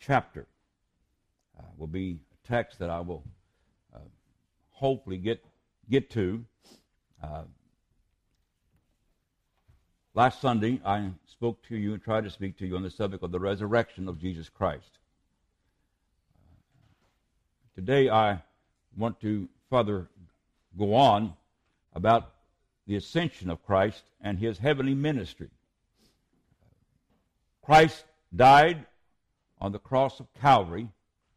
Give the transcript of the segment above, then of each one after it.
chapter will be a text that I will hopefully get to. Last Sunday, I spoke to you and tried to speak to you on the subject of the resurrection of Jesus Christ. Today, I want to further go on about the ascension of Christ and his heavenly ministry. Christ died on the cross of Calvary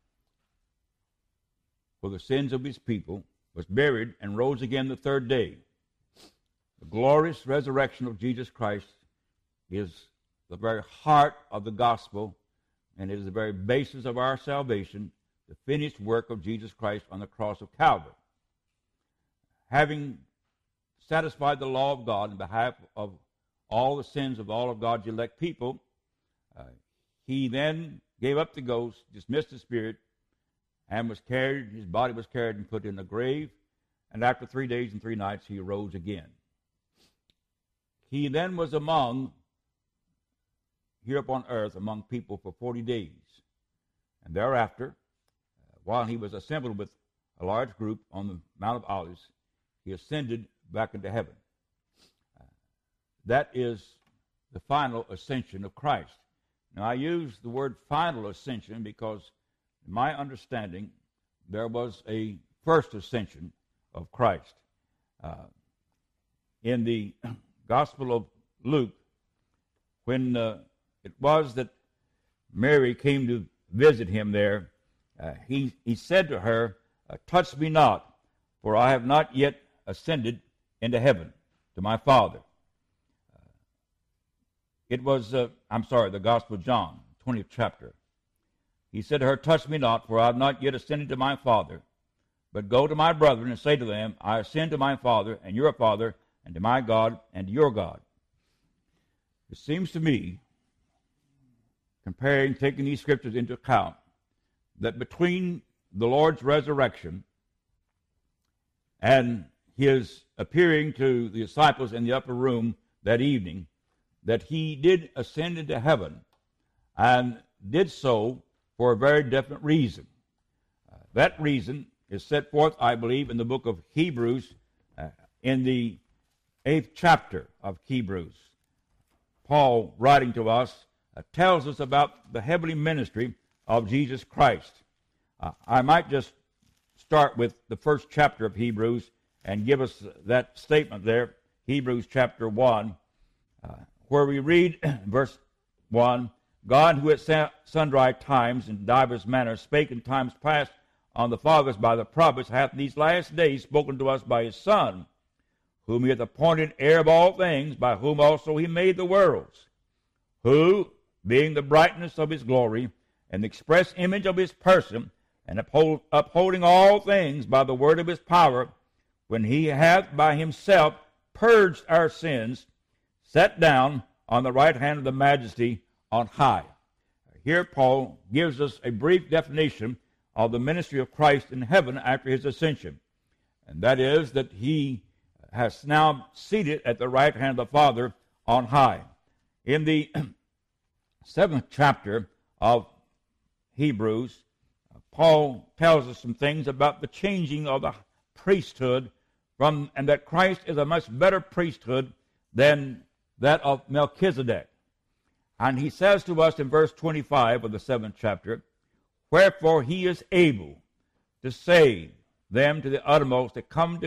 for the sins of his people, was buried, and rose again the third day. The glorious resurrection of Jesus Christ is the very heart of the gospel, and it is the very basis of our salvation, the finished work of Jesus Christ on the cross of Calvary. Having satisfied the law of God in behalf of all the sins of all of God's elect people, he then gave up the ghost, dismissed the spirit, and his body was carried and put in a grave, and after 3 days and 3 nights he arose again. He then was here upon earth, among people for 40 days. And thereafter, while he was assembled with a large group on the Mount of Olives, he ascended back into heaven. That is the final ascension of Christ. Now, I use the word final ascension because, in my understanding, there was a first ascension of Christ. In the Gospel of Luke, when it was that Mary came to visit him there, he said to her, "Touch me not, for I have not yet ascended into heaven to my Father." It was, the Gospel of John, 20th chapter. He said to her, "Touch me not, for I have not yet ascended to my Father, but go to my brethren and say to them, I ascend to my Father and your Father, and to my God and to your God." It seems to me, taking these scriptures into account, that between the Lord's resurrection and his appearing to the disciples in the upper room that evening, that he did ascend into heaven, and did so for a very definite reason. That reason is set forth, I believe, in the book of Hebrews, in the 8th chapter of Hebrews. Paul, writing to us, tells us about the heavenly ministry of Jesus Christ. I might just start with the first chapter of Hebrews and give us that statement there, Hebrews chapter 1, where we read, verse 1, "God, who at sundry times and divers manners spake in times past on the fathers by the prophets, hath these last days spoken to us by his Son, whom he hath appointed heir of all things, by whom also he made the worlds, who, being the brightness of his glory, and the express image of his person, and upholding all things by the word of his power, when he hath by himself purged our sins, sat down on the right hand of the majesty on high." Here Paul gives us a brief definition of the ministry of Christ in heaven after his ascension, and that is that he has now seated at the right hand of the Father on high. In the 7th chapter of Hebrews, Paul tells us some things about the changing of the priesthood, and that Christ is a much better priesthood than that of Melchizedek. And he says to us in verse 25 of the 7th chapter, "Wherefore he is able to save them to the uttermost that come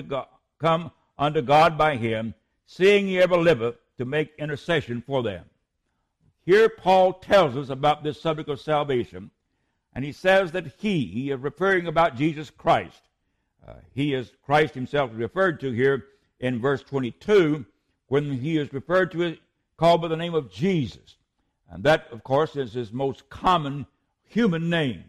unto God by him, seeing he ever liveth to make intercession for them." Here Paul tells us about this subject of salvation, and he says that he is referring about Jesus Christ. He is Christ himself referred to here in verse 22, when he is referred to, called by the name of Jesus. And that, of course, is his most common human name.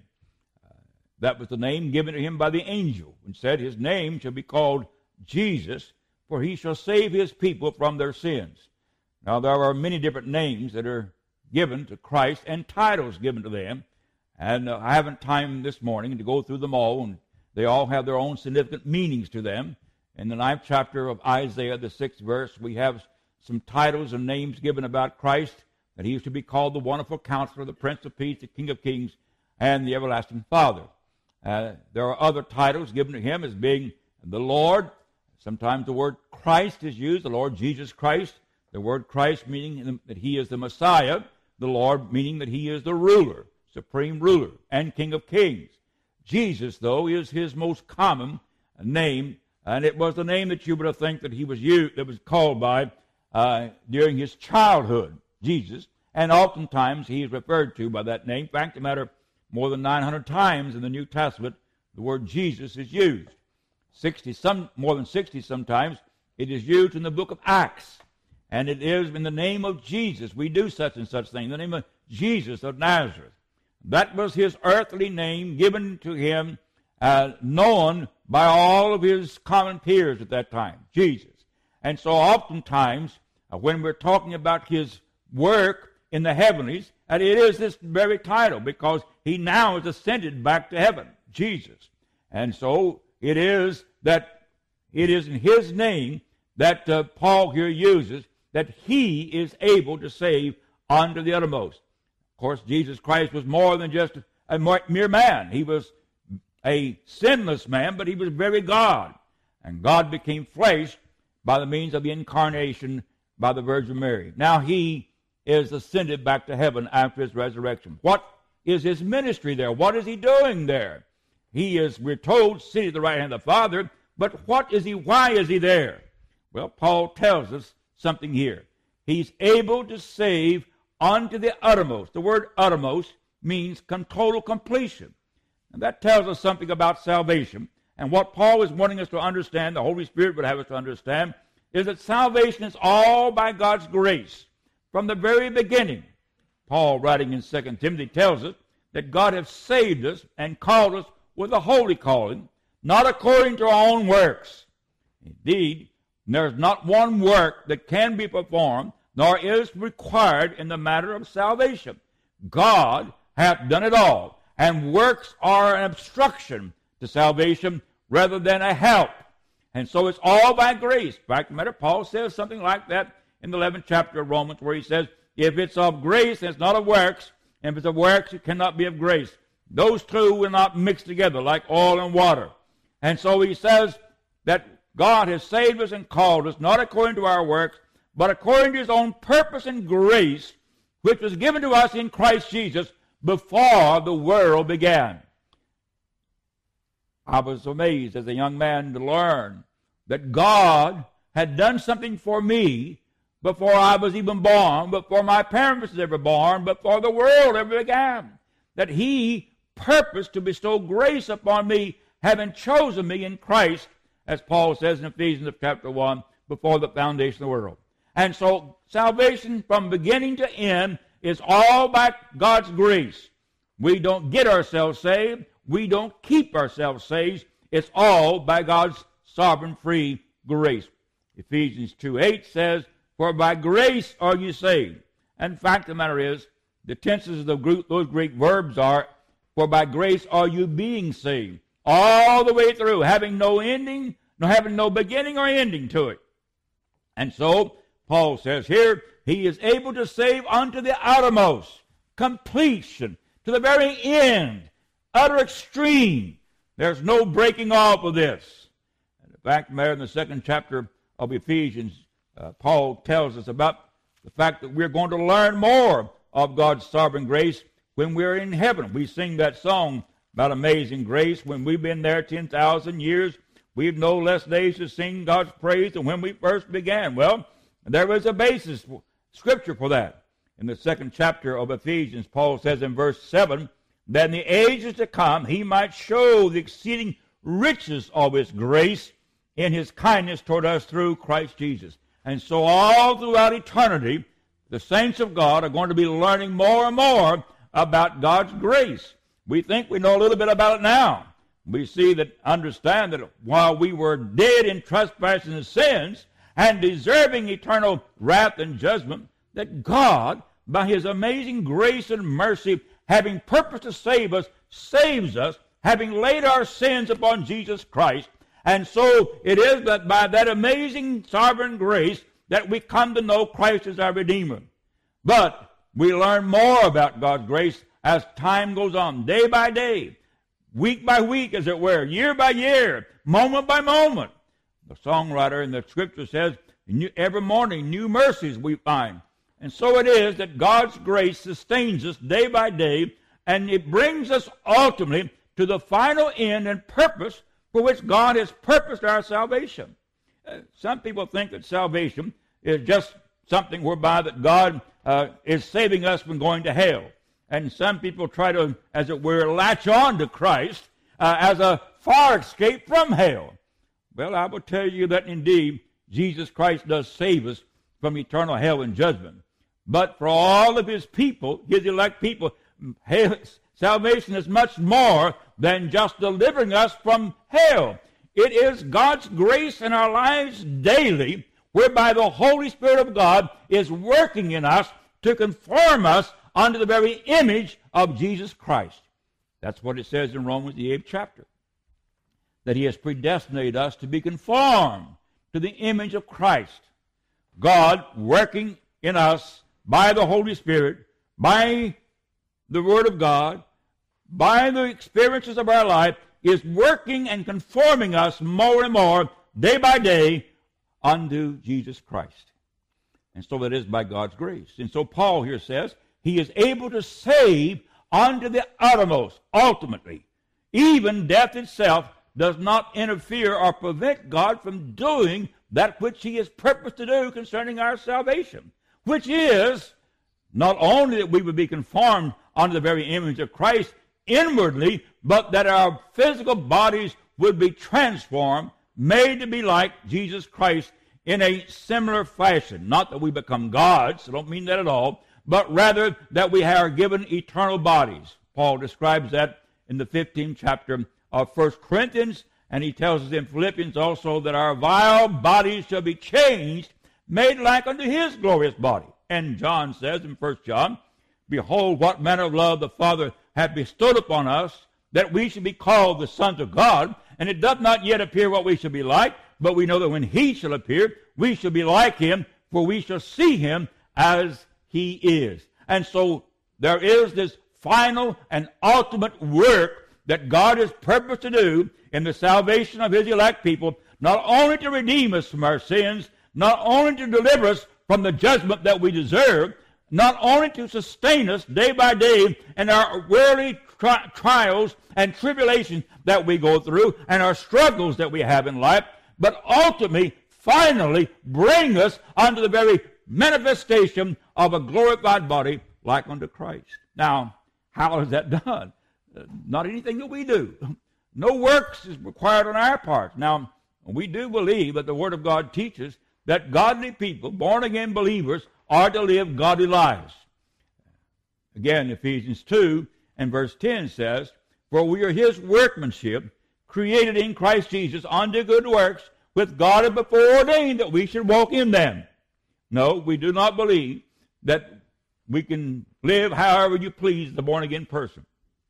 That was the name given to him by the angel, and said, "His name shall be called Jesus, for he shall save his people from their sins." Now, there are many different names that are given to Christ and titles given to them, and I haven't time this morning to go through them all, and they all have their own significant meanings to them. In the 9th chapter of Isaiah, the 6th verse, we have some titles and names given about Christ, that he is to be called the Wonderful Counselor, the Prince of Peace, the King of Kings. and the everlasting Father. There are other titles given to him as being the Lord. Sometimes the word Christ is used, the Lord Jesus Christ. The word Christ meaning that he is the Messiah. The Lord meaning that he is the ruler, supreme ruler, and King of kings. Jesus, though, is his most common name, and it was the name that you would have think that he was used, that was called by during his childhood, Jesus. And oftentimes he is referred to by that name. In fact, more than 900 times in the New Testament, the word Jesus is used. More than 60 sometimes, it is used in the book of Acts. And it is in the name of Jesus. We do such and such thing. In the name of Jesus of Nazareth. That was his earthly name given to him, known by all of his common peers at that time, Jesus. And so oftentimes, when we're talking about his work in the heavenlies, and it is this very title, because he now is ascended back to heaven, Jesus. And so it is in his name that Paul here uses that he is able to save unto the uttermost. Of course, Jesus Christ was more than just a mere man. He was a sinless man, but he was very God. And God became flesh by the means of the incarnation by the Virgin Mary. Now he is ascended back to heaven after his resurrection. What is his ministry there? What is he doing there? He is, we're told, seated at the right hand of the Father, but what is he? Why is he there? Well, Paul tells us something here. He's able to save unto the uttermost. The word uttermost means total completion. And that tells us something about salvation. And what Paul is wanting us to understand, the Holy Spirit would have us to understand, is that salvation is all by God's grace. From the very beginning, Paul, writing in 2 Timothy, tells us that God has saved us and called us with a holy calling, not according to our own works. Indeed, there's not one work that can be performed, nor is required in the matter of salvation. God hath done it all, and works are an obstruction to salvation rather than a help. And so it's all by grace. In fact, Paul says something like that in the 11th chapter of Romans, where he says, if it's of grace, it's not of works, and if it's of works, it cannot be of grace. Those two will not mix together like oil and water. And so he says that God has saved us and called us, not according to our works, but according to his own purpose and grace, which was given to us in Christ Jesus before the world began. I was amazed as a young man to learn that God had done something for me before I was even born, before my parents were ever born, before the world ever began. That he purposed to bestow grace upon me, having chosen me in Christ, as Paul says in Ephesians chapter 1, before the foundation of the world. And so salvation from beginning to end is all by God's grace. We don't get ourselves saved. We don't keep ourselves saved. It's all by God's sovereign free grace. Ephesians 2:8 says, for by grace are you saved. And fact of the matter is, the tenses of those Greek verbs are, for by grace are you being saved. All the way through, having no ending, having no beginning or ending to it. And so, Paul says here, he is able to save unto the uttermost, completion, to the very end, utter extreme. There's no breaking off of this. And in fact, in the 2nd chapter of Ephesians, Paul tells us about the fact that we're going to learn more of God's sovereign grace when we're in heaven. We sing that song about amazing grace. When we've been there 10,000 years, we've no less days to sing God's praise than when we first began. Well, there is a basis, scripture for that. In the 2nd chapter of Ephesians, Paul says in verse 7, that in the ages to come he might show the exceeding riches of his grace in his kindness toward us through Christ Jesus. And so all throughout eternity, the saints of God are going to be learning more and more about God's grace. We think we know a little bit about it now. We see that, understand that while we were dead in trespasses and sins and deserving eternal wrath and judgment, that God, by his amazing grace and mercy, having purpose to save us, saves us, having laid our sins upon Jesus Christ. And so it is that by that amazing sovereign grace that we come to know Christ as our Redeemer. But we learn more about God's grace as time goes on, day by day, week by week, as it were, year by year, moment by moment. The songwriter in the scripture says, every morning new mercies we find. And so it is that God's grace sustains us day by day, and it brings us ultimately to the final end and purpose for which God has purposed our salvation. Some people think that salvation is just something whereby that God is saving us from going to hell. And some people try to, as it were, latch on to Christ as a far escape from hell. Well, I will tell you that indeed Jesus Christ does save us from eternal hell and judgment. But for all of his people, his elect people, salvation is much more than just delivering us from hell. It is God's grace in our lives daily, whereby the Holy Spirit of God is working in us to conform us unto the very image of Jesus Christ. That's what it says in Romans, the 8th chapter, that he has predestinated us to be conformed to the image of Christ. God working in us by the Holy Spirit, by the Word of God, by the experiences of our life, is working and conforming us more and more, day by day, unto Jesus Christ. And so it is by God's grace. And so Paul here says, he is able to save unto the uttermost, ultimately. Even death itself does not interfere or prevent God from doing that which he has purposed to do concerning our salvation, which is not only that we would be conformed unto the very image of Christ inwardly, but that our physical bodies would be transformed, made to be like Jesus Christ in a similar fashion. Not that we become gods, I don't mean that at all, but rather that we are given eternal bodies. Paul describes that in the 15th chapter of 1 Corinthians, and he tells us in Philippians also that our vile bodies shall be changed, made like unto his glorious body. And John says in 1 John, behold, what manner of love the Father hath bestowed upon us, that we should be called the sons of God. And it doth not yet appear what we shall be like, but we know that when he shall appear, we shall be like him, for we shall see him as he is. And so there is this final and ultimate work that God has purposed to do in the salvation of his elect people, not only to redeem us from our sins, not only to deliver us from the judgment that we deserve, not only to sustain us day by day in our worldly trials and tribulations that we go through and our struggles that we have in life, but ultimately, finally, bring us unto the very manifestation of a glorified body like unto Christ. Now, how is that done? Not anything that we do. No works is required on our part. Now, we do believe that the Word of God teaches that godly people, born-again believers, are to live godly lives. Again, Ephesians 2 and verse 10 says, for we are his workmanship, created in Christ Jesus unto good works, which God had before ordained that we should walk in them. No, we do not believe that we can live however you please the born-again person.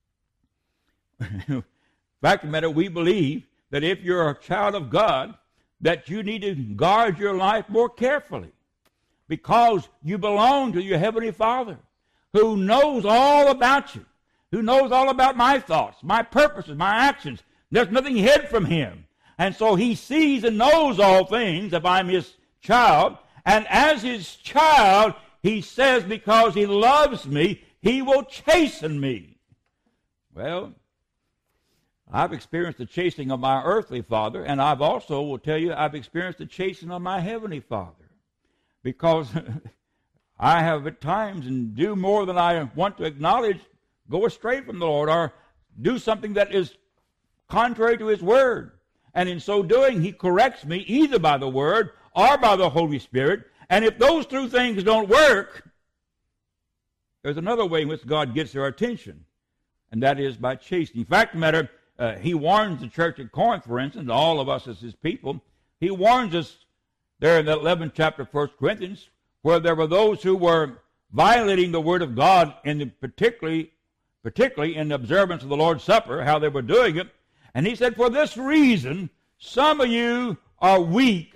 Fact of the matter, we believe that if you're a child of God, that you need to guard your life more carefully, because you belong to your Heavenly Father, who knows all about you, who knows all about my thoughts, my purposes, my actions. There's nothing hid from him. And so he sees and knows all things if I'm his child. And as his child, he says, because he loves me, he will chasten me. Well, I've experienced the chastening of my earthly father, and I've also, will tell you, I've experienced the chastening of my heavenly Father. Because I have at times, and do more than I want to acknowledge, go astray from the Lord, or do something that is contrary to his word. And in so doing, he corrects me either by the word or by the Holy Spirit. And if those two things don't work, there's another way in which God gets our attention, and that is by chastening. In fact, matter, he warns the church at Corinth, for instance, all of us as his people. He warns us there in the 11th chapter of 1 Corinthians, where there were those who were violating the word of God, particularly in the observance of the Lord's Supper, how they were doing it. And he said, for this reason, some of you are weak,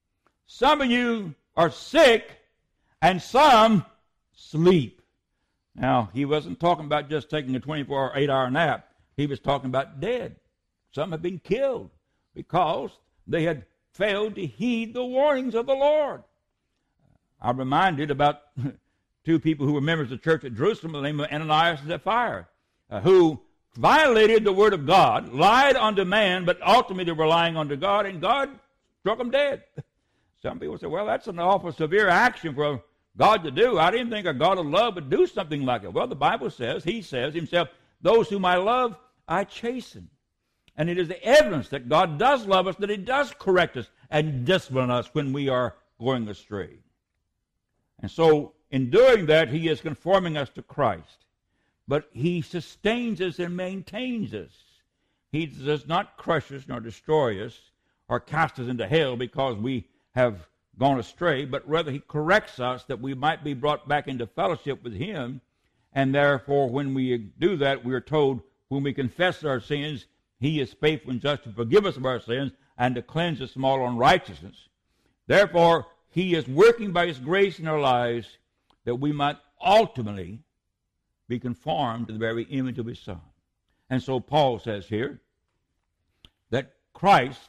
some of you are sick, and some sleep. Now, he wasn't talking about just taking a 24 or 8-hour nap. He was talking about dead. Some had been killed because they had failed to heed the warnings of the Lord. I'm reminded about two people who were members of the church at Jerusalem by the name of Ananias and Sapphira, who violated the word of God, lied unto man, but ultimately they were lying unto God, and God struck them dead. Some people say, well, that's an awful severe action for God to do. I didn't think a God of love would do something like it. Well, the Bible says, he says himself, those whom I love, I chasten. And it is the evidence that God does love us, that he does correct us and discipline us when we are going astray. And so, in doing that, he is conforming us to Christ. But he sustains us and maintains us. He does not crush us nor destroy us or cast us into hell because we have gone astray, but rather he corrects us that we might be brought back into fellowship with him. And therefore, when we do that, we are told, when we confess our sins, he is faithful and just to forgive us of our sins and to cleanse us from all unrighteousness. Therefore, he is working by his grace in our lives that we might ultimately be conformed to the very image of his Son. And so Paul says here that Christ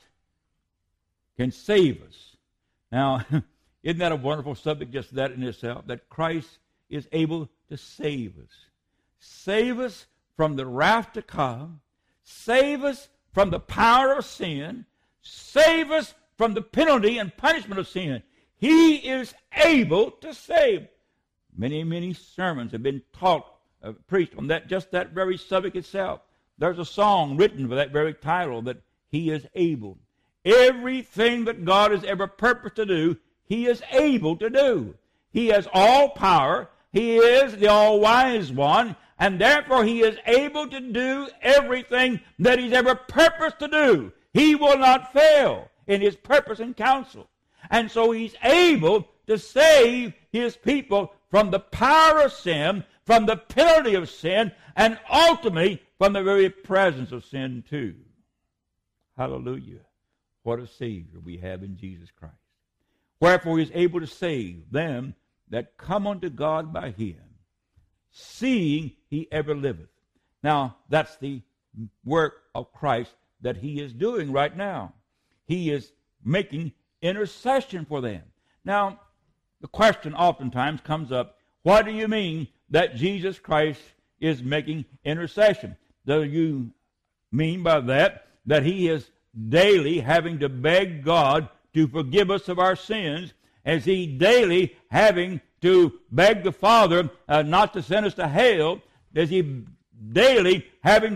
can save us. Now, isn't that a wonderful subject, just that in itself, that Christ is able to save us? Save us from the wrath to come. Save us from the power of sin. Save us from the penalty and punishment of sin. He is able to save. Many, many sermons have been taught, preached on that, just that very subject itself. There's a song written for that very title, that he is able. Everything that God has ever purposed to do, he is able to do. He has all power. He is the all-wise one, and therefore he is able to do everything that he's ever purposed to do. He will not fail in his purpose and counsel. And so he's able to save his people from the power of sin, from the penalty of sin, and ultimately from the very presence of sin too. Hallelujah. What a Savior we have in Jesus Christ. Wherefore he is able to save them that come unto God by him, seeing he ever liveth. Now, that's the work of Christ that he is doing right now. He is making intercession for them. Now, the question oftentimes comes up, what do you mean that Jesus Christ is making intercession? Do you mean by that he is daily having to beg God to forgive us of our sins? Is he daily having to beg the Father not to send us to hell? Is he daily having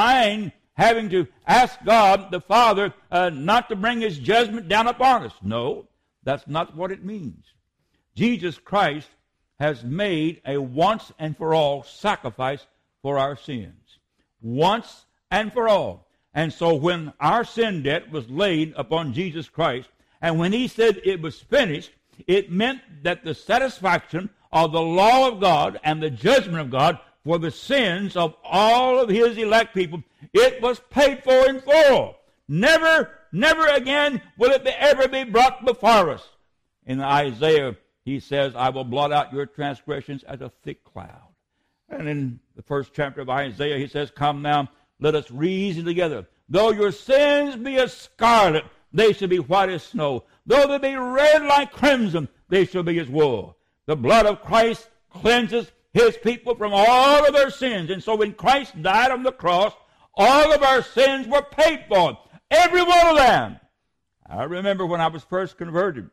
to ask God the Father not to bring his judgment down upon us? No, that's not what it means. Jesus Christ has made a once and for all sacrifice for our sins. Once and for all. And so when our sin debt was laid upon Jesus Christ, and when he said it was finished, it meant that the satisfaction of the law of God and the judgment of God for the sins of all of his elect people, it was paid for in full. Never again will it ever be brought before us. In Isaiah, he says, I will blot out your transgressions as a thick cloud. And in the first chapter of Isaiah, he says, come now, let us reason together. Though your sins be as scarlet, they shall be white as snow. Though they be red like crimson, they shall be as wool. The blood of Christ cleanses his people from all of their sins. And so when Christ died on the cross, all of our sins were paid for. Every one of them. I remember when I was first converted,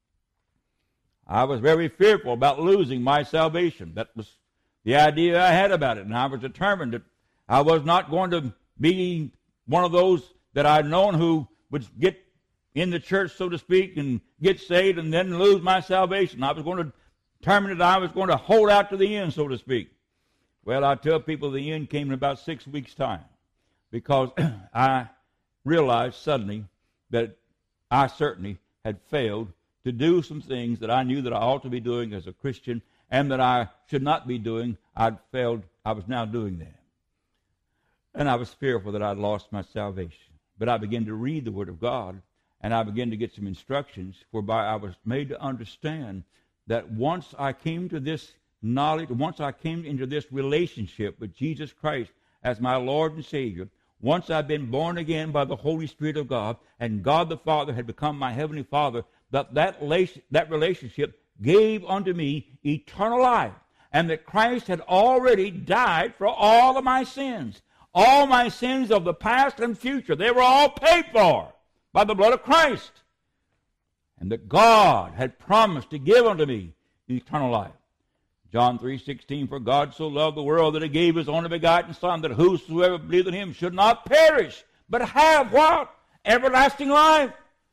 I was very fearful about losing my salvation. That was the idea I had about it. And I was determined that I was not going to be one of those that I'd known who would get in the church, so to speak, and get saved and then lose my salvation. I was going to determine that I was going to hold out to the end, so to speak. Well, I tell people the end came in about 6 weeks' time, because I realized suddenly that I certainly had failed to do some things that I knew that I ought to be doing as a Christian and that I should not be doing. I'd failed. I was now doing them. And I was fearful that I'd lost my salvation. But I began to read the Word of God, and I began to get some instructions whereby I was made to understand that once I came to this knowledge, once I came into this relationship with Jesus Christ as my Lord and Savior, once I've been born again by the Holy Spirit of God, and God the Father had become my Heavenly Father, that relationship gave unto me eternal life, and that Christ had already died for all of my sins. All my sins of the past and future, they were all paid for by the blood of Christ. And that God had promised to give unto me eternal life. John 3:16, for God so loved the world that he gave his only begotten Son, that whosoever believeth in him should not perish, but have what? Everlasting life.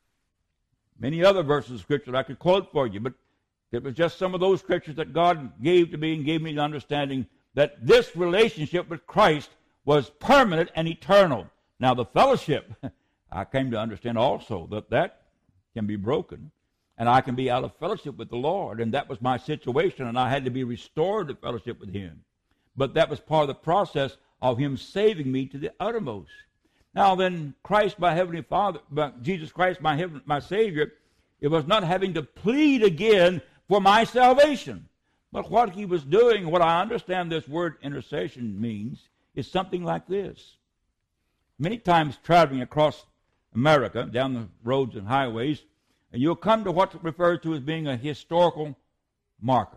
Many other verses of Scripture I could quote for you, but it was just some of those Scriptures that God gave to me and gave me the understanding that this relationship with Christ was permanent and eternal. Now the fellowship, I came to understand also that can be broken. And I can be out of fellowship with the Lord. And that was my situation, and I had to be restored to fellowship with him. But that was part of the process of him saving me to the uttermost. Now then, Christ, my Heavenly Father, Jesus Christ, my Savior, it was not having to plead again for my salvation. But what he was doing, what I understand this word intercession means, is something like this. Many times traveling across America, down the roads and highways, and you'll come to what's referred to as being a historical marker.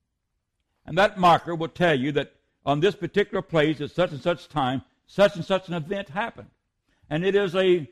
And that marker will tell you that on this particular place at such and such time, such and such an event happened. And it is a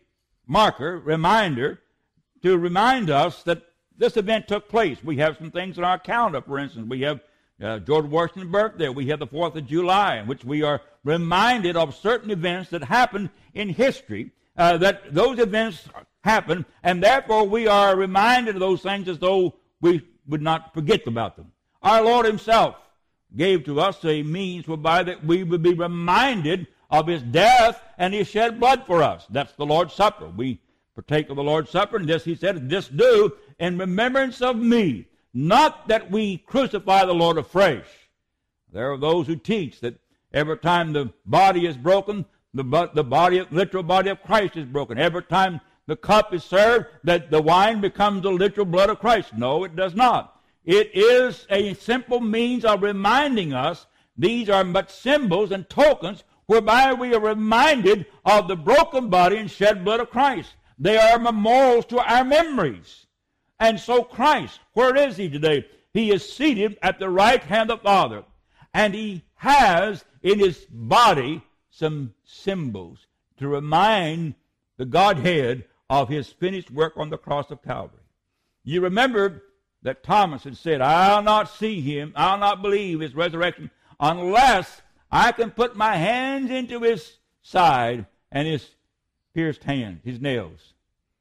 reminder, to remind us that this event took place. We have some things in our calendar, for instance. We have George Washington's birthday. We have the 4th of July, in which we are reminded of certain events that happened in history, that those events happened, and therefore we are reminded of those things as though we would not forget about them. Our Lord himself gave to us a means whereby that we would be reminded of his death and his shed blood for us. That's the Lord's Supper. We partake of the Lord's Supper, and this, he said, this do in remembrance of me. Not that we crucify the Lord afresh. There are those who teach that every time the body is broken, the literal body of Christ is broken. Every time the cup is served, that the wine becomes the literal blood of Christ. No, it does not. It is a simple means of reminding us. These are but symbols and tokens whereby we are reminded of the broken body and shed blood of Christ. They are memorials to our memories. And so Christ, where is he today? He is seated at the right hand of the Father. And he has in his body some symbols to remind the Godhead of his finished work on the cross of Calvary. You remember that Thomas had said, I'll not see him, I'll not believe his resurrection unless I can put my hands into his side and his pierced hand, his nails.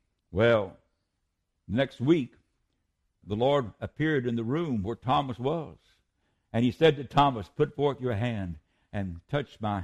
Well, next week, the Lord appeared in the room where Thomas was. And he said to Thomas, put forth your hand and touch my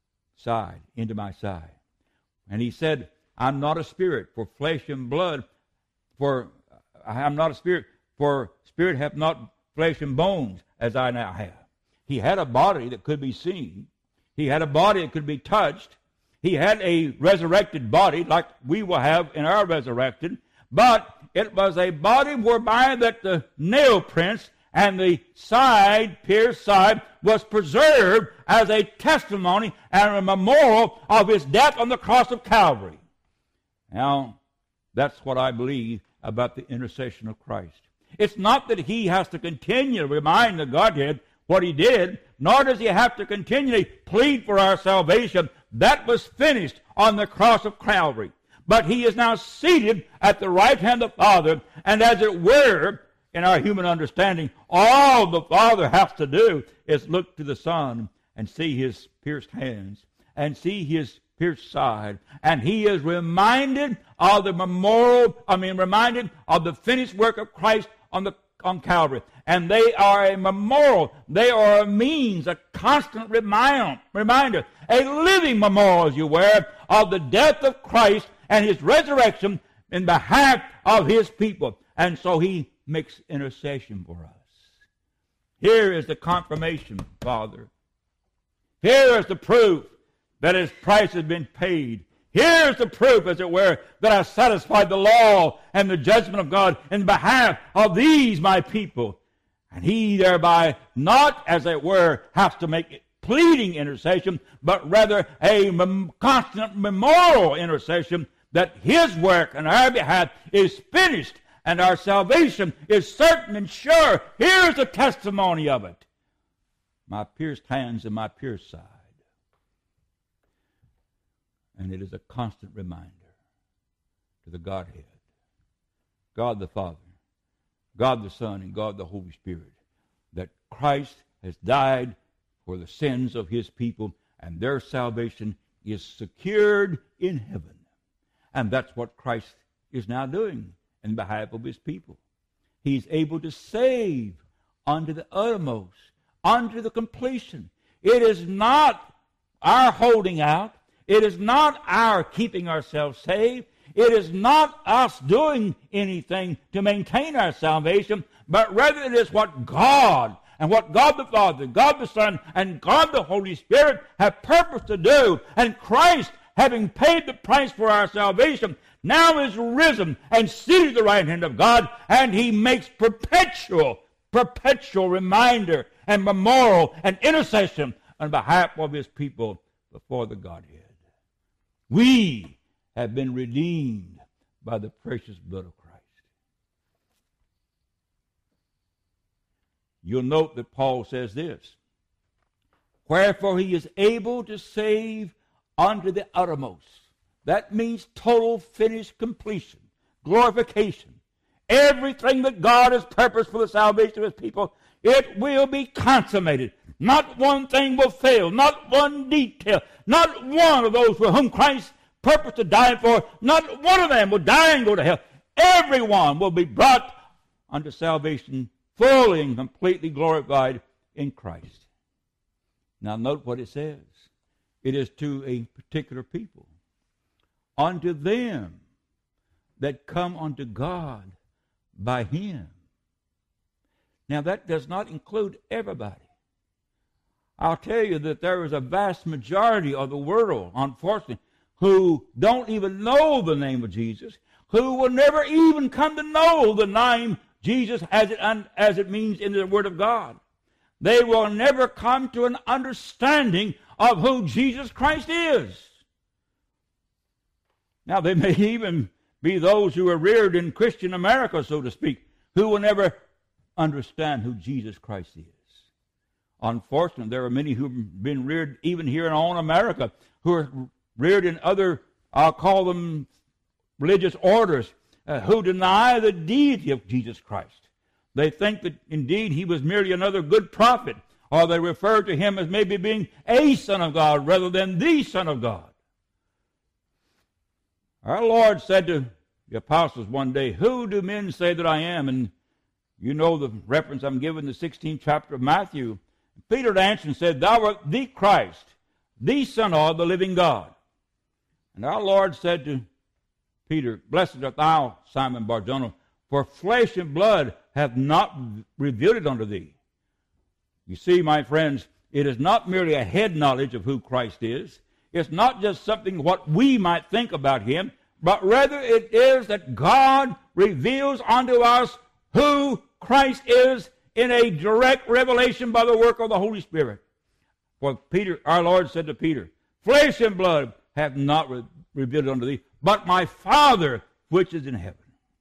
side, into my side. And he said, I'm not a spirit for flesh and blood, for I am not a spirit, for spirit hath not flesh and bones, as I now have. He had a body that could be seen. He had a body that could be touched. He had a resurrected body like we will have in our resurrected, but it was a body whereby that the nail prints and the pierced side, was preserved as a testimony and a memorial of his death on the cross of Calvary. Now, that's what I believe about the intercession of Christ. It's not that he has to continue to remind the Godhead what he did, nor does he have to continually plead for our salvation. That was finished on the cross of Calvary. But he is now seated at the right hand of the Father, and as it were, in our human understanding, all the Father has to do is look to the Son and see his pierced hands and see his pierced side. And he is reminded of the reminded of the finished work of Christ on Calvary. And they are a memorial. They are a means, a constant reminder, a living memorial, as you were, of the death of Christ and his resurrection in behalf of his people. And so he makes intercession for us. Here is the confirmation, Father. Here is the proof that his price has been paid. Here is the proof, as it were, that I satisfied the law and the judgment of God in behalf of these my people. And he thereby not, as it were, has to make pleading intercession, but rather a constant memorial intercession that his work on our behalf is finished and our salvation is certain and sure. Here's the testimony of it. My pierced hands and my pierced side. And it is a constant reminder to the Godhead, God the Father, God the Son, and God the Holy Spirit, that Christ has died for the sins of his people, and their salvation is secured in heaven. And that's what Christ is now doing in behalf of his people. He's able to save unto the uttermost, unto the completion. It is not our holding out. It is not our keeping ourselves saved. It is not us doing anything to maintain our salvation, but rather it is what God and what God the Father, God the Son, and God the Holy Spirit have purposed to do. And Christ, having paid the price for our salvation, now is risen and seated at the right hand of God, and he makes perpetual reminder and memorial and intercession on behalf of his people before the Godhead. We have been redeemed by the precious blood of Christ. You'll note that Paul says this, wherefore he is able to save unto the uttermost. That means total, finished, completion, glorification. Everything that God has purposed for the salvation of his people, it will be consummated. Not one thing will fail, not one detail, not one of those for whom Christ purposed to die for, not one of them will die and go to hell. Everyone will be brought unto salvation fully and completely glorified in Christ. Now note what it says. It is to a particular people. Unto them that come unto God by him. Now that does not include everybody. I'll tell you that there is a vast majority of the world, unfortunately, who don't even know the name of Jesus, who will never even come to know the name Jesus as it means in the Word of God. They will never come to an understanding of who Jesus Christ is. Now, there may even be those who are reared in Christian America, so to speak, who will never understand who Jesus Christ is. Unfortunately, there are many who have been reared even here in our own America, who are reared in other, I'll call them religious orders, who deny the deity of Jesus Christ. They think that indeed he was merely another good prophet, or they refer to him as maybe being a son of God rather than the Son of God. Our Lord said to the apostles one day, who do men say that I am? And you know the reference I'm giving, the 16th chapter of Matthew. Peter answered and said, thou art the Christ, the Son of the living God. And our Lord said to Peter, blessed art thou, Simon Bar-Jonah, for flesh and blood have not revealed it unto thee. You see, my friends, it is not merely a head knowledge of who Christ is. It's not just something what we might think about him, but rather it is that God reveals unto us who Christ is in a direct revelation by the work of the Holy Spirit. For Peter, our Lord said to Peter, flesh and blood have not revealed unto thee, but my Father which is in heaven.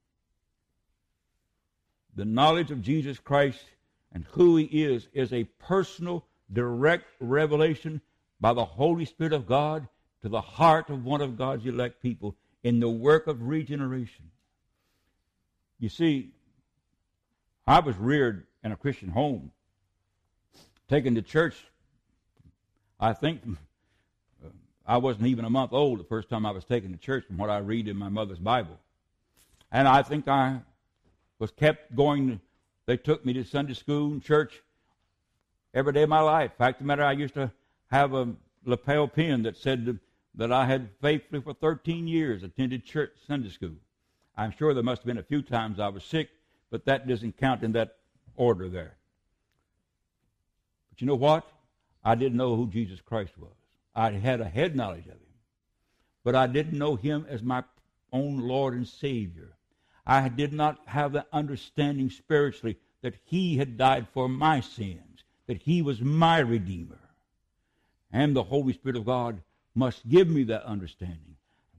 The knowledge of Jesus Christ and who he is a personal, direct revelation by the Holy Spirit of God to the heart of one of God's elect people in the work of regeneration. You see, I was reared in a Christian home, taken to church. I think I wasn't even a month old the first time I was taken to church from what I read in my mother's Bible. And I think I was kept going. They took me to Sunday school and church every day of my life. Fact of the matter, I used to have a lapel pin that said that I had faithfully for 13 years attended church Sunday school. I'm sure there must have been a few times I was sick, but that doesn't count in that order there. But you know what? I didn't know who Jesus Christ was. I had a head knowledge of him, but I didn't know him as my own Lord and Savior. I did not have the understanding spiritually that he had died for my sins, that he was my Redeemer. And the Holy Spirit of God must give me that understanding.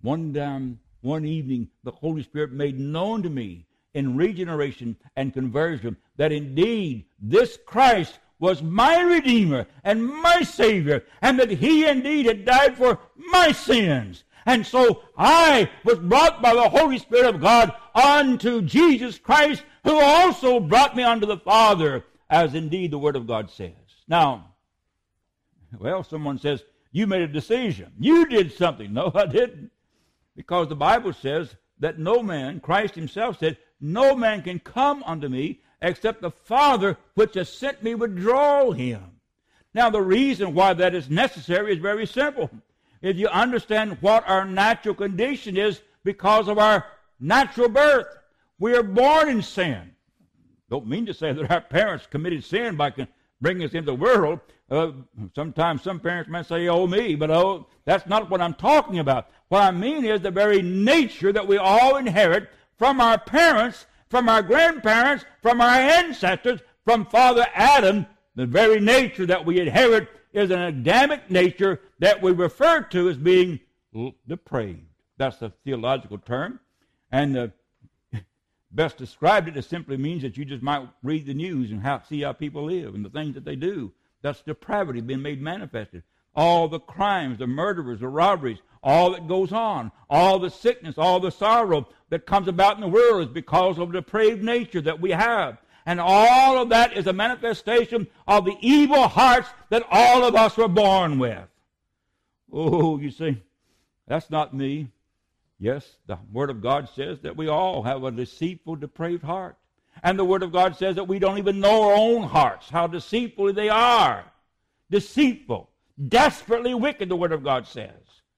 One evening, the Holy Spirit made known to me in regeneration and conversion that indeed this Christ was my Redeemer and my Savior, and that he indeed had died for my sins. And so I was brought by the Holy Spirit of God unto Jesus Christ, who also brought me unto the Father, as indeed the Word of God says. Now, well, someone says, you made a decision. You did something. No, I didn't. Because the Bible says that no man, Christ himself said, no man can come unto me except the Father which has sent me would draw him. Now, the reason why that is necessary is very simple. If you understand what our natural condition is because of our natural birth, we are born in sin. Don't mean to say that our parents committed sin by bringing us into the world. Sometimes some parents might say, oh, me, but that's not what I'm talking about. What I mean is the very nature that we all inherit from our parents, from our grandparents, from our ancestors, from Father Adam. The very nature that we inherit is an Adamic nature that we refer to as being depraved. That's the theological term. And best described, it simply means that you just might read the news and see how people live and the things that they do. That's depravity being made manifested. All the crimes, the murderers, the robberies, all that goes on, all the sickness, all the sorrow that comes about in the world is because of the depraved nature that we have. And all of that is a manifestation of the evil hearts that all of us were born with. Oh, you see, that's not me. Yes, the Word of God says that we all have a deceitful, depraved heart. And the Word of God says that we don't even know our own hearts, how deceitful they are. Deceitful, desperately wicked, the Word of God says.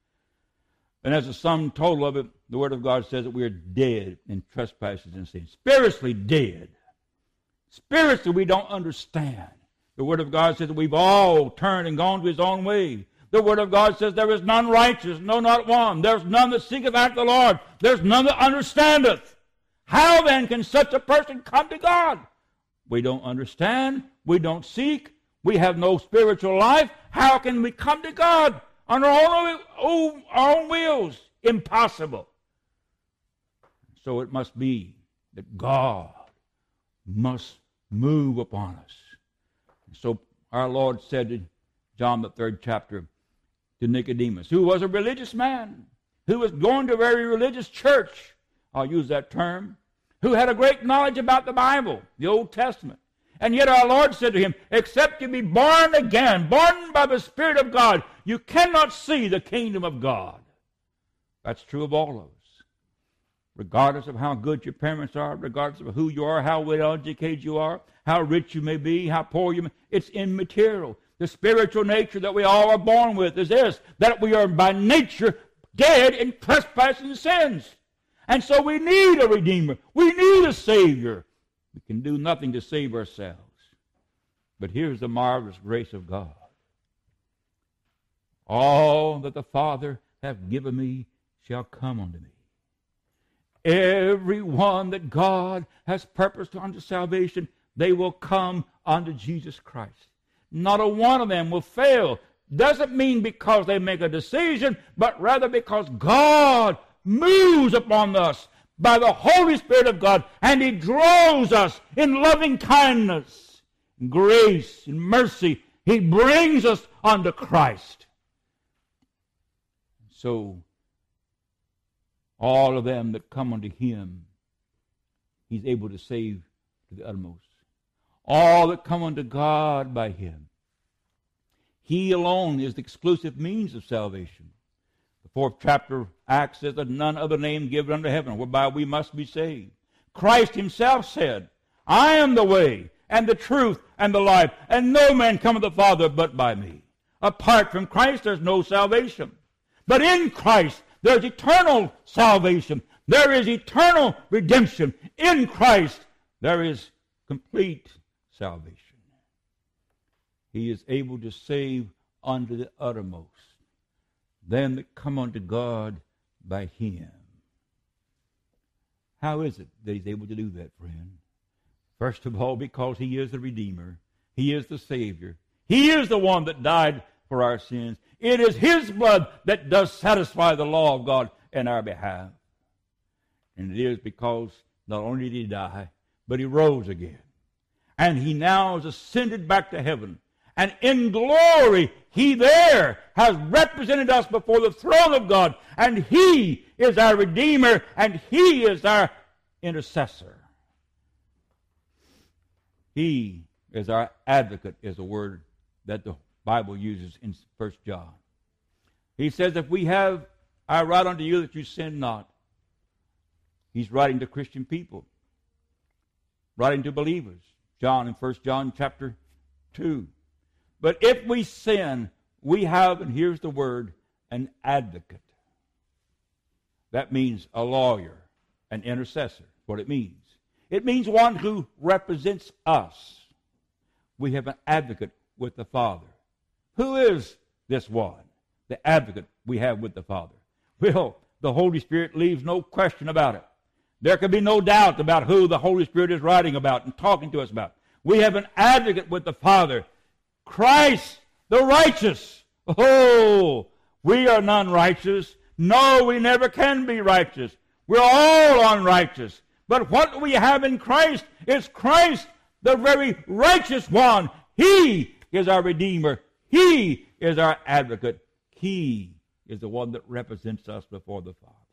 And as a sum total of it, the Word of God says that we are dead in trespasses and sins. Spiritually dead. Spiritually we don't understand. The Word of God says that we've all turned and gone to his own way. The Word of God says there is none righteous, no, not one. There's none that seeketh after the Lord. There's none that understandeth. How then can such a person come to God? We don't understand. We don't seek. We have no spiritual life. How can we come to God on our own wills? Impossible. So it must be that God must move upon us. So our Lord said in John the 3rd chapter to Nicodemus, who was a religious man, who was going to a very religious church, I'll use that term, who had a great knowledge about the Bible, the Old Testament. And yet our Lord said to him, except you be born again, born by the Spirit of God, you cannot see the kingdom of God. That's true of all of us. Regardless of how good your parents are, regardless of who you are, how well educated you are, how rich you may be, how poor you may be, it's immaterial. The spiritual nature that we all are born with is this, that we are by nature dead in trespasses and sins. And so we need a Redeemer. We need a Savior. We can do nothing to save ourselves. But here's the marvelous grace of God. All that the Father hath given me shall come unto me. Every one that God has purposed unto salvation, they will come unto Jesus Christ. Not a one of them will fail. Doesn't mean because they make a decision, but rather because God moves upon us by the Holy Spirit of God, and he draws us in loving kindness, grace, and mercy. He brings us unto Christ. So, all of them that come unto him, he's able to save to the uttermost. All that come unto God by him. He alone is the exclusive means of salvation. The 4th chapter of Acts says that none other name given under heaven whereby we must be saved. Christ himself said, I am the way and the truth and the life, and no man cometh to the Father but by me. Apart from Christ, there's no salvation. But in Christ, there's eternal salvation. There is eternal redemption. In Christ, there is complete salvation. He is able to save unto the uttermost them that come unto God by him. How is it that he's able to do that, friend? First of all, because He is the Redeemer. He is the Savior. He is the one that died for our sins. It is His blood that does satisfy the law of God in our behalf. And it is because not only did He die, but He rose again. And He now has ascended back to heaven. And in glory, He there has represented us before the throne of God. And He is our Redeemer, and He is our intercessor. He is our advocate, is a word that the Bible uses in 1 John. He says, if we have, I write unto you that you sin not. He's writing to Christian people, writing to believers. John in 1 John chapter 2. But if we sin, we have, and here's the word, an advocate. That means a lawyer, an intercessor. That's what it means. It means one who represents us. We have an advocate with the Father. Who is this one? The advocate we have with the Father. Well, the Holy Spirit leaves no question about it. There can be no doubt about who the Holy Spirit is writing about and talking to us about. We have an advocate with the Father. Christ, the righteous. Oh, we are none righteous. No, we never can be righteous. We're all unrighteous. But what we have in Christ is Christ, the very righteous one. He is our Redeemer. He is our advocate. He is the one that represents us before the Father.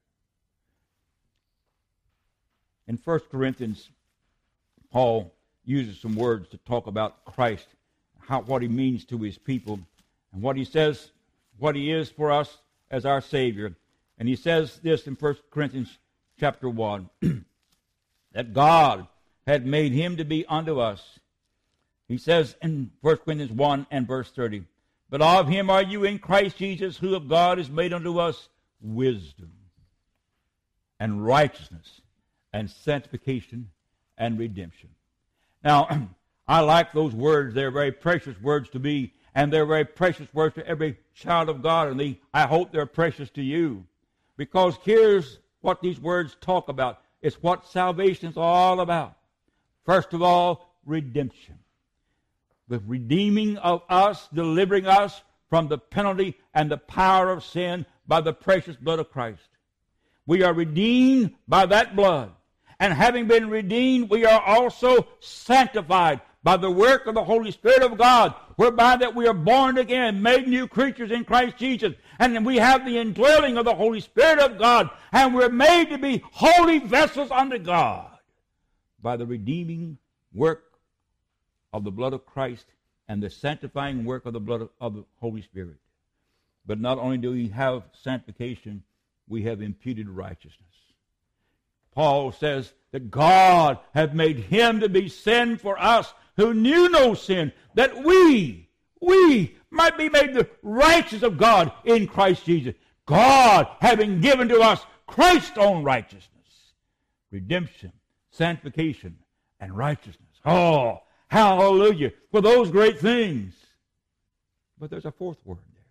In 1 Corinthians, Paul uses some words to talk about Christ, what He means to His people, and what He says, what He is for us as our Savior. And he says this in 1 Corinthians chapter 1, that God had made Him to be unto us. He says in 1 Corinthians 1 and verse 30, but of Him are you in Christ Jesus, who of God is made unto us wisdom and righteousness and sanctification and redemption. Now, I like those words. They're very precious words to me, and they're very precious words to every child of God, and I hope they're precious to you. Because here's what these words talk about. It's what salvation is all about. First of all, redemption. The redeeming of us, delivering us from the penalty and the power of sin by the precious blood of Christ. We are redeemed by that blood. And having been redeemed, we are also sanctified by the work of the Holy Spirit of God, whereby that we are born again, made new creatures in Christ Jesus. And then we have the indwelling of the Holy Spirit of God, and we're made to be holy vessels unto God by the redeeming work of the blood of Christ and the sanctifying work of the blood of the Holy Spirit. But not only do we have sanctification, we have imputed righteousness. Paul says that God hath made Him to be sin for us who knew no sin, that we might be made the righteous of God in Christ Jesus. God having given to us Christ's own righteousness, redemption, sanctification, and righteousness. Oh, hallelujah for those great things. But there's a fourth word there.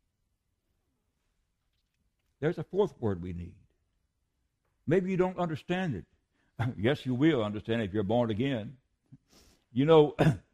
There's a fourth word we need. Maybe you don't understand it. Yes, you will understand it if you're born again. You know,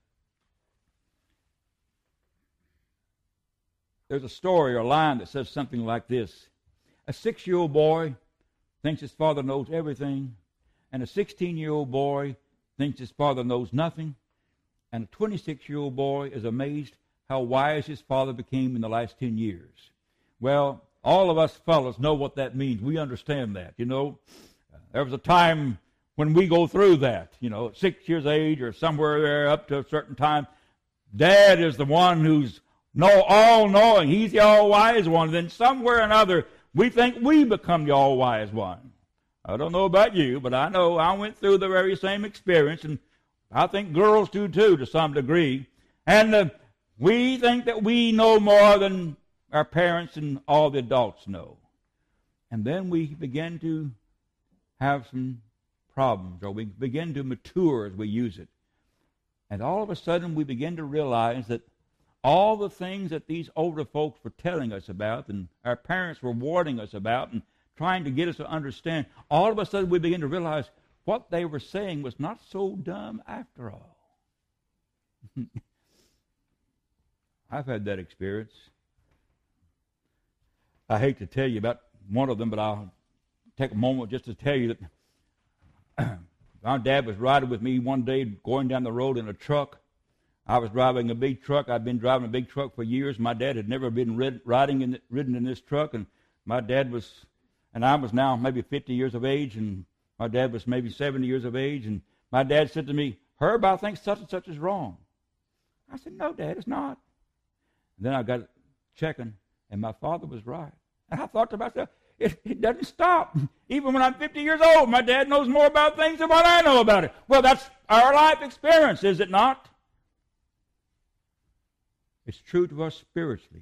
there's a story or a line that says something like this. A 6-year-old boy thinks his father knows everything, and a 16-year-old boy thinks his father knows nothing, and a 26-year-old boy is amazed how wise his father became in the last 10 years. Well, all of us fellas know what that means. We understand that, you know. There was a time when we go through that, you know, at 6 years age or somewhere there up to a certain time. Dad is the one who's all-knowing. He's the all-wise one. Then somewhere or another, we think we become the all-wise one. I don't know about you, but I know I went through the very same experience, and I think girls do too to some degree. And we think that we know more than our parents and all the adults know. And then we begin to have some problems, or we begin to mature as we use it. And all of a sudden we begin to realize that all the things that these older folks were telling us about and our parents were warning us about and trying to get us to understand, all of a sudden we begin to realize what they were saying was not so dumb after all. I've had that experience. I hate to tell you about one of them, but I'll take a moment just to tell you that my dad was riding with me one day going down the road in a truck. I was driving a big truck. I'd been driving a big truck for years. My dad had never been ridden in this truck, and my dad was, and I was now maybe 50 years of age, and my dad was maybe 70 years of age, and my dad said to me, "Herb, I think such and such is wrong." I said, "No, Dad, it's not." And then I got checking, and my father was right. And I thought to myself, it doesn't stop. Even when I'm 50 years old, my dad knows more about things than what I know about it. Well, that's our life experience, is it not? It's true to us spiritually.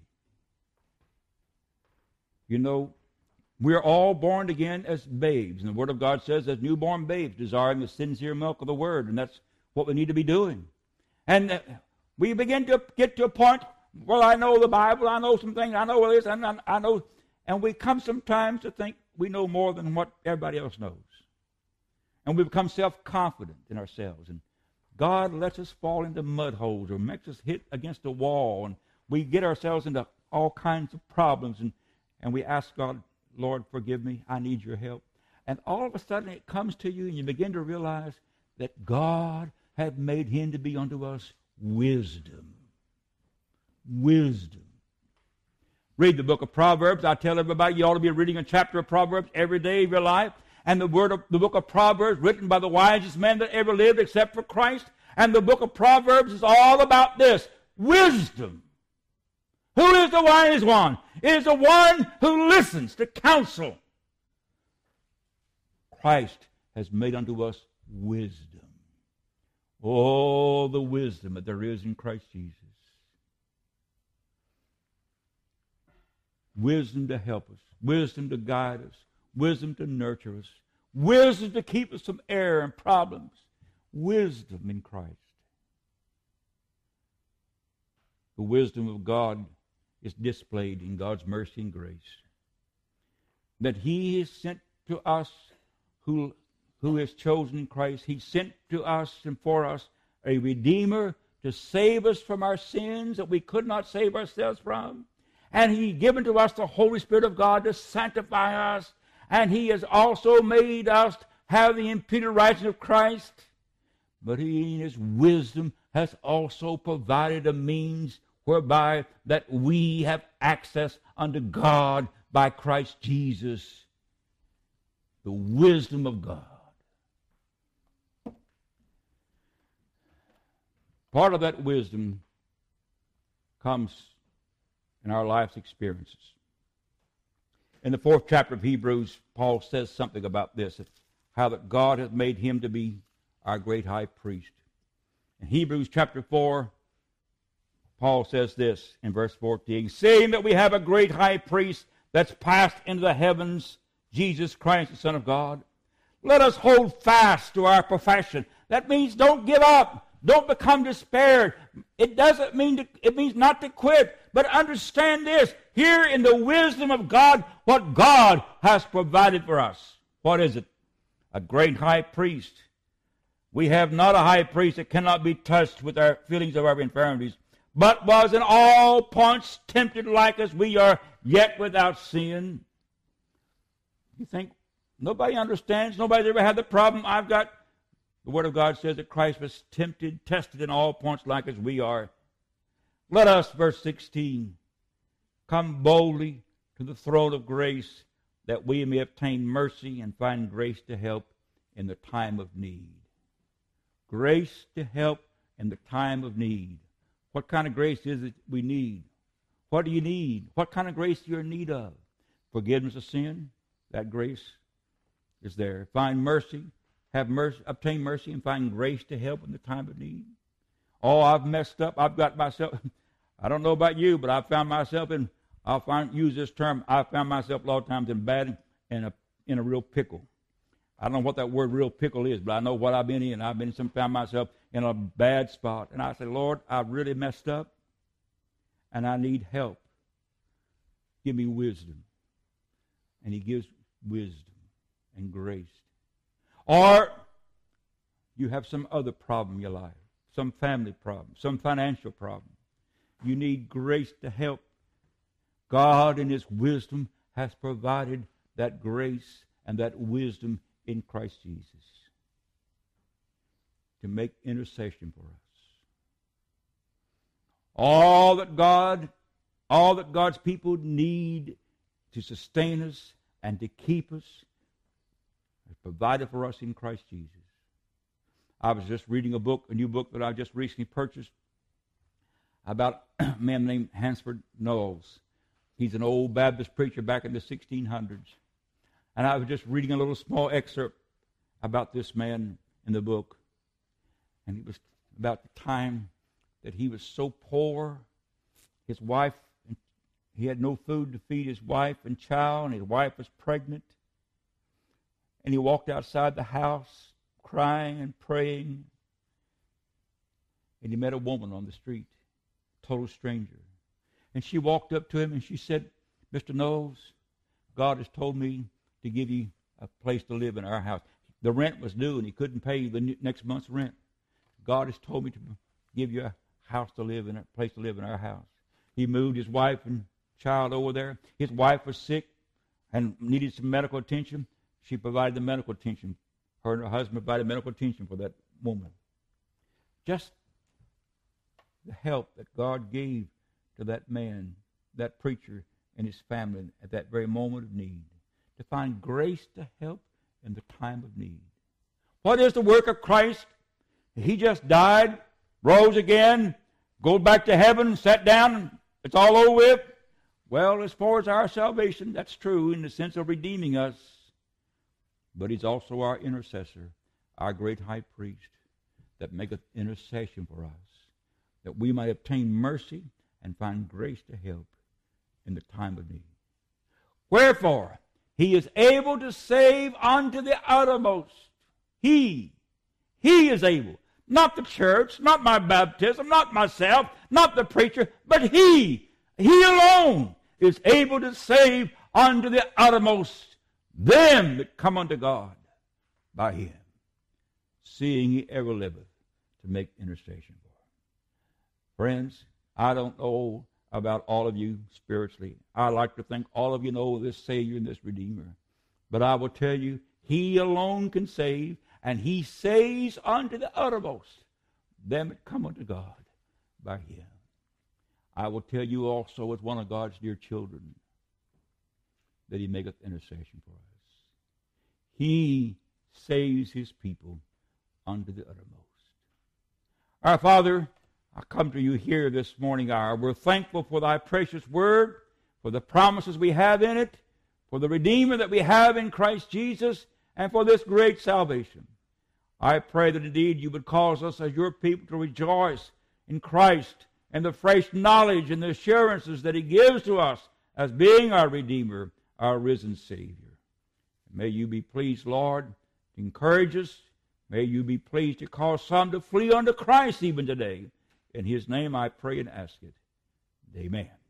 You know, we're all born again as babes. And the Word of God says, as newborn babes, desiring the sincere milk of the Word. And that's what we need to be doing. And we begin to get to a point, well, I know the Bible, I know some things, I know this, and I know. And we come sometimes to think we know more than what everybody else knows. And we become self-confident in ourselves. And God lets us fall into mud holes or makes us hit against a wall. And we get ourselves into all kinds of problems. And we ask God, "Lord, forgive me. I need your help." And all of a sudden it comes to you and you begin to realize that God had made him to be unto us wisdom. Wisdom. Read the book of Proverbs. I tell everybody you ought to be reading a chapter of Proverbs every day of your life. And the book of Proverbs, written by the wisest man that ever lived except for Christ. And the book of Proverbs is all about this. Wisdom. Who is the wise one? It is the one who listens to counsel. Christ has made unto us wisdom. Oh, the wisdom that there is in Christ Jesus. Wisdom to help us. Wisdom to guide us. Wisdom to nurture us. Wisdom to keep us from error and problems. Wisdom in Christ. The wisdom of God is displayed in God's mercy and grace. That he has sent to us who is chosen in Christ. He sent to us and for us a Redeemer to save us from our sins that we could not save ourselves from. And he given to us the Holy Spirit of God to sanctify us. And he has also made us have the imputed righteousness of Christ. But he, in his wisdom, has also provided a means whereby that we have access unto God by Christ Jesus. The wisdom of God. Part of that wisdom comes in our life's experiences. In the 4th chapter of Hebrews, Paul says something about this, how that God has made him to be our great high priest. In Hebrews chapter 4, Paul says this in verse 14, "Seeing that we have a great high priest that's passed into the heavens, Jesus Christ, the Son of God, let us hold fast to our profession." That means don't give up. Don't become despaired. It doesn't mean it means not to quit. But understand this. Here in the wisdom of God, what God has provided for us. What is it? A great high priest. We have not a high priest that cannot be touched with our feelings of our infirmities, but was in all points tempted like as we are, yet without sin. You think nobody understands? Nobody's ever had the problem I've got? The Word of God says that Christ was tempted, tested in all points like as we are. Let us, verse 16, come boldly to the throne of grace that we may obtain mercy and find grace to help in the time of need. Grace to help in the time of need. What kind of grace is it we need? What do you need? What kind of grace are you in need of? Forgiveness of sin? That grace is there. Find mercy. Have mercy, obtain mercy, and find grace to help in the time of need. Oh, I've messed up. I've got myself, I don't know about you, but I've found myself in, use this term, I've found myself a lot of times in a real pickle. I don't know what that word real pickle is, but I know what I've been in. I've found myself in a bad spot. And I say, "Lord, I've really messed up, and I need help. Give me wisdom." And he gives wisdom and grace. Or You have some other problem in your life, some family problem, some financial problem. You need grace to help. God in His wisdom has provided that grace and that wisdom in Christ Jesus to make intercession for us. All that God's people need to sustain us and to keep us is provided for us in Christ Jesus. I was just reading a new book that I just recently purchased about a man named Hansford Knowles. He's an old Baptist preacher back in the 1600s. And I was just reading a little small excerpt about this man in the book. And it was about the time that he was so poor, his wife, he had no food to feed his wife and child, and his wife was pregnant. And he walked outside the house crying and praying. And he met a woman on the street, a total stranger. And she walked up to him and she said, "Mr. Knowles, God has told me to give you a place to live in our house." The rent was due and he couldn't pay the next month's rent. "God has told me to give you a house to live in, a place to live in our house." He moved his wife and child over there. His wife was sick and needed some medical attention. She provided the medical attention. Her and her husband provided medical attention for that woman. Just the help that God gave to that man, that preacher, and his family at that very moment of need, to find grace to help in the time of need. What is the work of Christ? He just died, rose again, goes back to heaven, sat down, and it's all over with. Well, as far as our salvation, that's true in the sense of redeeming us. But He's also our intercessor, our great high priest, that maketh intercession for us, that we might obtain mercy and find grace to help in the time of need. Wherefore, He is able to save unto the uttermost. He is able. Not the church, not my baptism, not myself, not the preacher, but He alone is able to save unto the uttermost them that come unto God by Him, seeing He ever liveth to make intercession for them. Friends, I don't know about all of you spiritually. I like to think all of you know this Savior and this Redeemer. But I will tell you, He alone can save, and He saves unto the uttermost them that come unto God by Him. I will tell you also, as one of God's dear children, that He maketh intercession for us. He saves His people unto the uttermost. Our Father, I come to you here this morning hour. We're thankful for Thy precious word, for the promises we have in it, for the Redeemer that we have in Christ Jesus, and for this great salvation. I pray that indeed you would cause us as your people to rejoice in Christ and the fresh knowledge and the assurances that He gives to us as being our Redeemer, our risen Savior. May you be pleased, Lord, to encourage us. May you be pleased to cause some to flee unto Christ even today. In His name I pray and ask it. Amen.